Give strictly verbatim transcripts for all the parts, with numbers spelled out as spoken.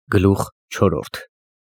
Գլուխ չորրորդ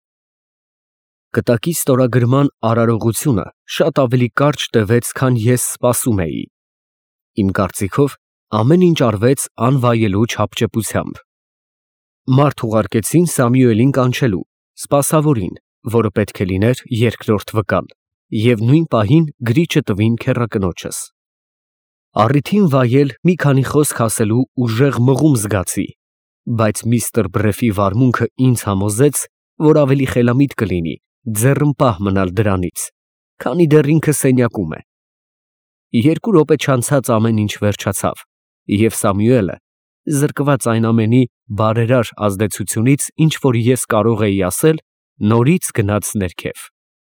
Կտակի ստորագրման արարողությունը շատ ավելի կարճ տևեց, քան ես սպասում էի։ Իմ կարծիքով, ամեն ինչ արվեց անվայելուչ հապճեպությամբ։ Մարդ ուղարկեցին Սամուելին կանչելու, սպասավորին, որը պետք է լիներ երկրորդ վկան, և նույն պահին գրիչը տվին քեռակնոջս։ Առիթին վայել մի քանի խոսք ասելու ուժեղ մղում զգացի, բայց միստր Բրեֆի վարմունքը ինձ համոզեց, որ ավելի խելամիտ կլինի ձեռնպահ մնալ դրանից, քանի դեռ ինքը սենյակում է։ Երկու րոպե չանցած ամեն ինչ վերջացավ, և Սամուելը, զրկված այն ամենի բարերար ազդեցությունից, ինչ որ ես կարող էի ասել, նորից գնաց ներքև։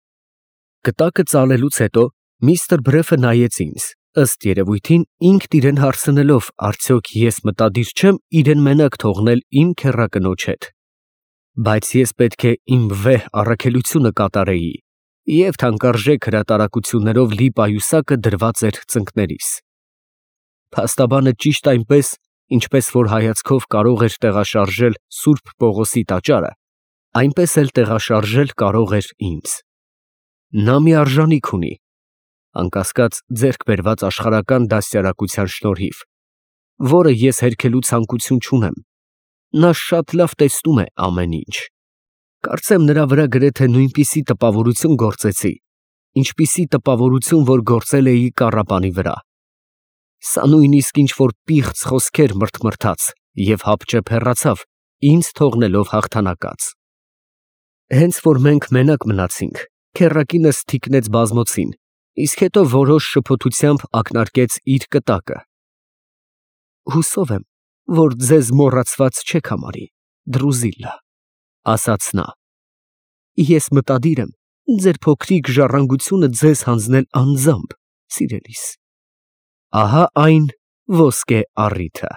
Կտակը ծալելուց հետո միստր Բրեֆը նայեց ինձ, ըստ երևույթին ինքն իրեն հարցնելով, արդյոք ես մտադիր չեմ իրեն մենակ թողնել իմ քեռակնոջ հետ։ Բայց ես պետք է իմ վեհ առաքելությունը կատարեի, և թանկարժեք հրատարակություններով լի պայուսակը դրված էր ծնկներիս։ Փաստաբանը ճիշտ այնպես, ինչպես որ հայացքով կարող էր տեղաշարժել Սուրբ Պողոսի տաճարը, այնպես էլ տեղաշարժել կարող էր ինձ։ Նա մի արժանիք ունի, անկասկած ձեռք բերված աշխարհական դաստիարակության շնորհիվ, որը ես հերքելու ցանկություն չունեմ։ Նա շատ լավ տեսնում է ամեն ինչ։ Կարծեմ նրա վրա գրեթե նույնպիսի տպավորություն գործեցի, ինչպիսի տպավորություն, որ գործել էի կառապանի վրա։ Սա նույնիսկ ինչ որ պիղծ խոսքեր մրթմրթաց և հապճեպ հեռացավ, ինձ թողնելով հաղթանակած։ Հենց որ մենք մենակ մնացինք, քեռակինս թիկնեց բազմոցին, իսկ հետո որոշ շփոթությամբ ակնարկեց իր կտակը։ Հուսով եմ, որ ձեզ մոռացված չեք համարի, Դրուզիլլա, ասաց նա։ Ես մտադիր եմ ձեր փոքրիկ ժառանգությունը ձեզ հանձնել անձամբ, սիրելիս։ Ահա այն ոսկե առիթը։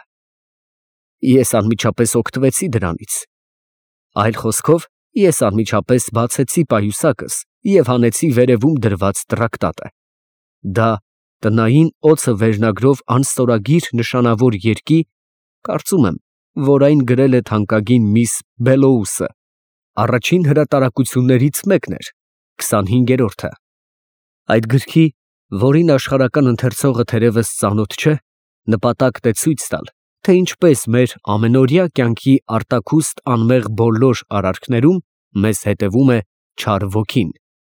Ես անմիջապես օգտվեցի դրանից։ Այլ խոսքով, ես անմիջապես բացեցի պայուսակս և հանեցի վերևում դրված տրակտատը։ Դա տնային օձը վերնագրով անստորագիր նշանավոր երկի, կարծում եմ, որ այն գրել է թանկագին միս Բելոուսը, առաջին հրատարակություններից մեկն էր, քսանհինգերորդը։ Այդ գրքի, որին աշխարհական ընթերցողը թերևս ծանոթ չէ, նպատակն է ցույց տալ, թե ինչպես մեր ամենօրյա կյանքի արտաքուստ անմեղ բոլոր արարքներում մեզ հետևում է չար ոգին։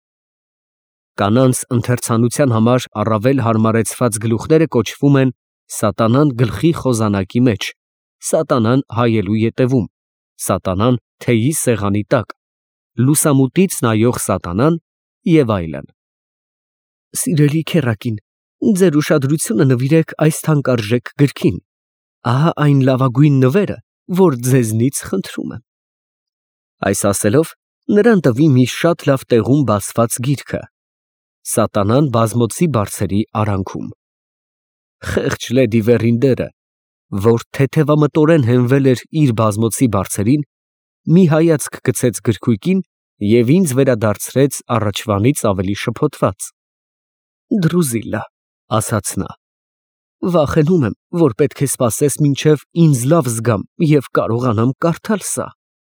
Կանանց ընթերցանության համար առավել հարմարեցված գլուխները կոչվում են Սատանան գլխի խոզանակի մեջ, Սատանան հայելու ետևում, Սատանան թեյի սեղանի տակ, Լուսամուտից նայող Սատանան և այլն։ Սիրելի քեռակին, ձեր ուշադրությունը նվիրեք այս թանկարժեք գրքին, ահա այն լավագույն նվերը, որ ձեզնից խնդրում եմ։ Այս ասելով, նրան տվի մի շատ լավ տեղում բացված գիրքը, Սատանան բազմոցի բարձերի արանքում։ Խեղճ լեդի Վերինդերը, որ թեթևամտորեն հենվել էր իր բազմոցի բարձերին, մի հայացք գցեց գրքույկին և ինձ վերադարձրեց առաջվանից ավելի շփոթված։ Դրուզիլլա, ասաց նա, վախենում եմ, որ պետք է սպասես մինչև ինձ լավ զգամ և կարողանամ կարդալ սա։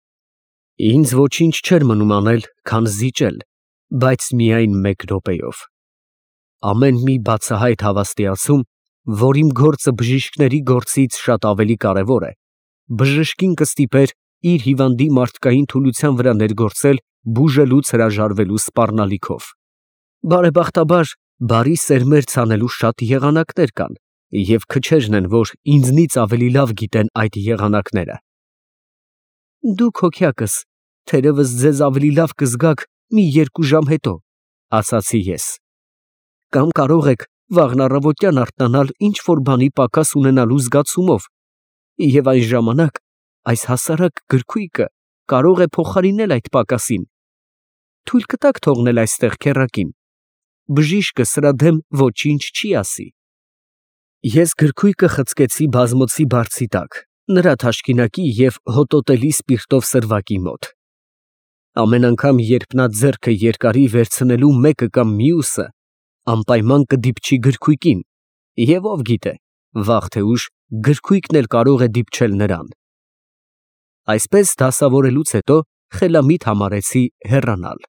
Ինձ ոչինչ չէր մնում անել, քան զիջել, բայց միայն մեկ րոպեով։ Ամեն մի բացահայտ հավաստիացում, որ իմ գործը բժիշկների գործից շատ ավելի կարևոր է, բժշկին կստիպեր իր հիվանդի մարդկային թուլության վրա ներգործել բուժելուց հրաժարվելու սպառնալիքով։ Բարեբախտաբար, բարի սերմեր ցանելու շատ եղանակներ կան, և քչերն են, որ ինձնից ավելի լավ գիտեն այդ եղանակները։ Դուք հոգյակս, թերևս ձեզ ավելի լավ կզգաք մի երկու ժամ հետո, ասացի ես։ Կամ կարող եք վաղն առավոտյան արթնանալ ինչ-որ բանի պակաս ունենալու զգացումով, և այն ժամանակ այս հասարակ գրքույկը կարող է փոխարինել այդ պակասին։ Թույլ կտաք թողնել այստեղ քեռակին։ Բժիշկը սրա դեմ ոչինչ չի ասի։ Ես գրքույկը խցկեցի բազմոցի բարձի տակ, նրա թաշկինակի և հոտոտելի սպիրտով սրվակի մոտ։ Ամեն անգամ, երբ նա ձեռքը երկարի վերցնելու մեկը կամ մյուսը, անպայման կդիպչի գրքույկին, և ով գիտե, վաղ թե ուշ գրքույկն էլ կարող է դիպչել նրան։ Այսպես դասավորելուց հետո խելամիտ համարեցի հեռանալ։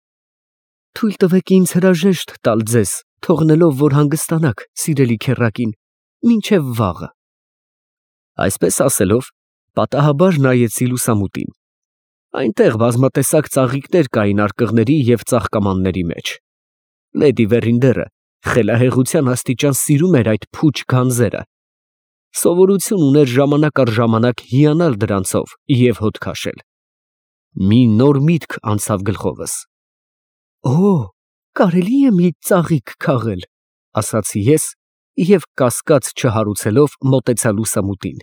Թույլ տվեք ինձ հրաժեշտ տալ ձեզ, թողնելով, որ հանգստանաք, սիրելի քեռակին, մինչև վաղը։ Այսպես ասելով, պատահաբար նայեցի լուսամուտին։ Այնտեղ բազմատեսակ ծաղիկներ կային արկղների և ծաղկամանների մեջ։ Լեդի Վերինդերը խելահեղության աստիճան սիրում էր այդ փուչ գանձերը։ Սովորություն ուներ ժամանակ առ ժամանակ հիանալ դրանցով և հոտ քաշել։ Մի նոր միտք անցավ գլխովս։ Օ, կարելի է մի ծաղիկ քաղել, ասացի ես և կասկած չհարուցելով մոտեցա լուսամուտին։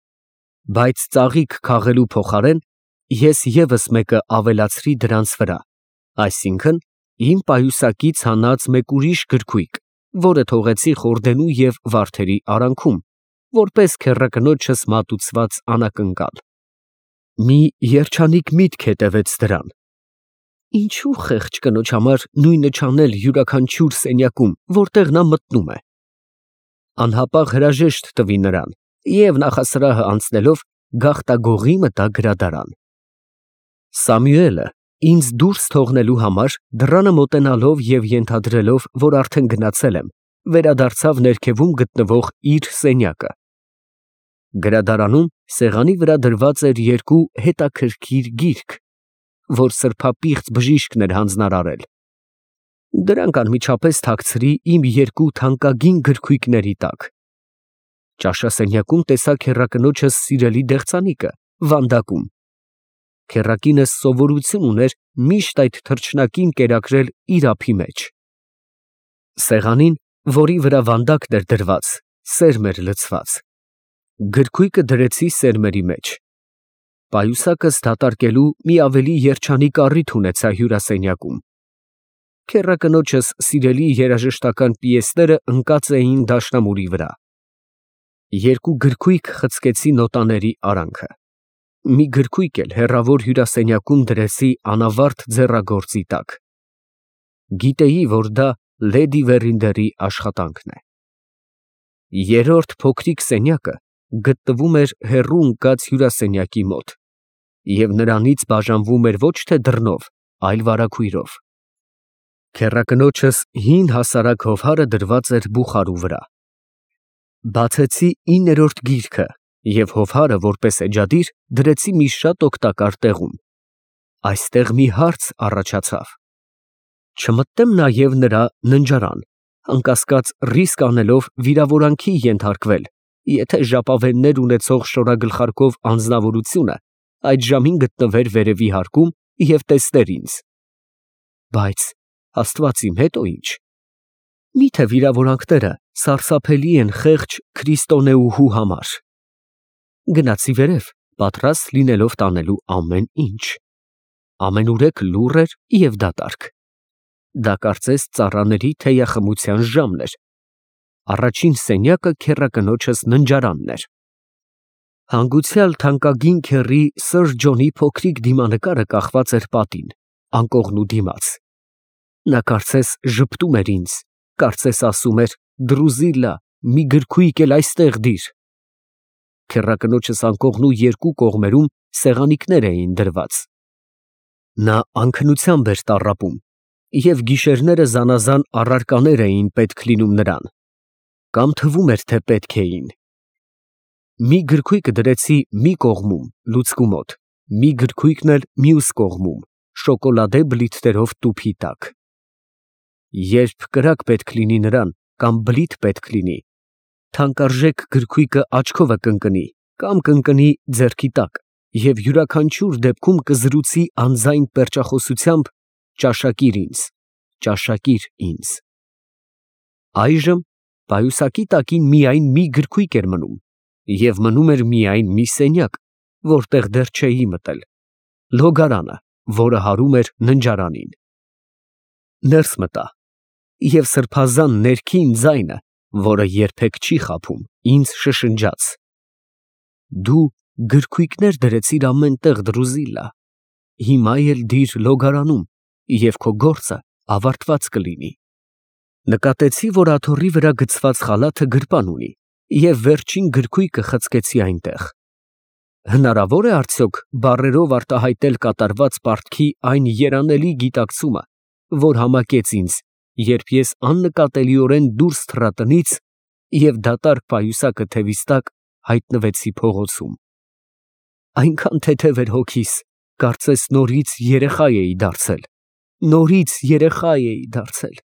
Բայց ծաղիկ քաղելու փոխարեն ես ևս մեկը ավելացրի դրանց վրա, այսինքն իմ պայուսակից հանած մեկ ուրիշ գրքույկ, որը թողեցի խորդենու և վարդերի արանքում, որպես քեռակնոջս մատուցված անակնկալ։ Մի երջանիկ միտք հետևեց դրան. ինչու խեղճ կնոջ համար նույնը չանել յուրաքանչյուր սենյակում, որտեղ նա մտնում է։ Անհապաղ հրաժեշտ տվի նրան և նախասրահը անցնելով գաղտագողի մտա գրադարան։ Սամուելը ինձ դուրս թողնելու համար դռանը մոտենալով և ենթադրելով, որ արդեն գնացել եմ, վերադարձավ ներքևում գտնվող իր սենյակը։ Գրադարանում սեղանի վրա դրված էր երկու հետաքրքիր գիրք, որ սրբապիղծ բժիշկն էր հանձնարարել։ Դրանք անմիջապես թաքցրի իմ երկու թանկագին գրքույկների տակ։ Ճաշասենյակում տեսա քեռակնոջս սիրելի դեղցանիկը, վանդակում։ Քեռակինս սովորություն ուներ միշտ այդ թռչնակին կերակրել իր ափի մեջ։ Սեղանին, որի վրա վանդակն էր դրված, սերմ էր լցված։ Գրքույկը դրեցի սերմերի մեջ։ Պայուսակս դատարկելու մի ավելի երջանիկ առիթ ունեցա հյուրասենյակում։ Քեռակնոջս սիրելի երաժշտական պիեսները ընկած էին դաշնամուրի վրա։ Երկու գրքույկ խցկեցի նոտաների արանքը։ Մի գրքույկ էլ հեռավոր հյուրասենյակում դրեցի անավարտ ձեռագործի տակ։ Գիտեի, որ դա լեդի Վերինդերի աշխատանքն է։ Երրորդ փոքրիկ սենյակը գտնվում էր հեռու ընկած հյուրասենյակի մոտ, և նրանից բաժանվում էր ոչ թե դռնով, այլ վարագույրով։ Քեռակնոջս հին հասարակ հովհարը դրված էր բուխարու վրա։ Բացեցի իններորդ գիրքը և հովհարը որպես էջադիր դրեցի մի շատ օգտակար տեղում։ Այստեղ մի հարց առաջացավ. չմտնե՞մ նաև նրա ննջարան, անկասկած ռիսկ անելով վիրավորանքի ենթարկվել, եթե ժապավեններ ունեցող շորագլխարկով անձնավորությունը այդ ժամին գտնվեր վերևի հարկում և տեսներ ինձ։ Բայց Աստված իմ հետո ինչ։ Մի՞թե վիրավորանքները սարսափելի են խեղճ քրիստոնեուհու համար։ Գնացի վերև, պատրաստ լինելով տանելու ամեն ինչ։ Ամենուրեք լուռ էր և դատարկ։ Դա կարծես ծառաների թեյախմության ժամն էր։ Առաջին սենյակը քեռակնոջս ննջարանն էր։ Հանգուցյալ թանկագին քեռի սըր Ջոնի փոքրիկ դիմանկարը կախված էր պատին, անկողնու դիմաց։ Նա կարծես ժպտում էր ինձ, կարծես ասում էր. «Դրուզիլլա, մի գրքույկ էլ այստեղ դիր»։ Քեռակնոջս անկողնու երկու կողմերում սեղանիկներ էին դրված։ Նա անքնությամբ էր տառապում, և գիշերները զանազան առարկաներ էին պետք լինում նրան, կամ թվում էր, թե պետք էին։ Մի գրքույկը դրեցի մի կողմում, լուցկու մոտ, մի գրքույկն էլ մյուս կողմում, շոկոլադե բլիթներով տուփի տակ։ Երբ կրակ պետք լինի նրան, կամ բլիթ պետք լինի, թանկարժեք գրքույկը աչքովը կընկնի, կամ կընկնի ձեռքի տակ, և յուրաքանչյուր դեպքում կզրուցի անձայն պերճախոսությամբ. «Ճաշակիր ինձ, ճաշակիր ինձ»։ Այժմ պայուսակի տակին միայն մի գրքույկ էր մնում, և մնում էր միայն մի սենյակ, որտեղ դեռ չէի մտել, լոգարանը, որը հարում էր ննջարանին։ Ներս մտա, և սրբազան ներքին ձայնը, որը երբեք չի խաբում, ինձ շշնջաց. «Դու գրքույկներ դրեցիր ամեն տեղ, Դրուզիլլա, հիմա էլ դիր լոգարանում, և քո գործը ավարտված կլինի»։ Նկատեցի, որ աթոռի վրա գցված խալաթը գրպան ունի, և վերջին գրքույկը խցկեցի այնտեղ։ Հնարավոր է արդյոք բառերով արտահայտել կատարված պարտքի այն երանելի գիտակցումը, որ համակեց ինձ, երբ ես աննկատելիորեն դուրս թռա տնից և դատարկ պայուսակը թևիս տակ հայտնվեցի փողոցում։ Այնքան թեթև էր հոգիս, կարծես նորից երեխա էի դարձել, նորից երեխա էի դարձել։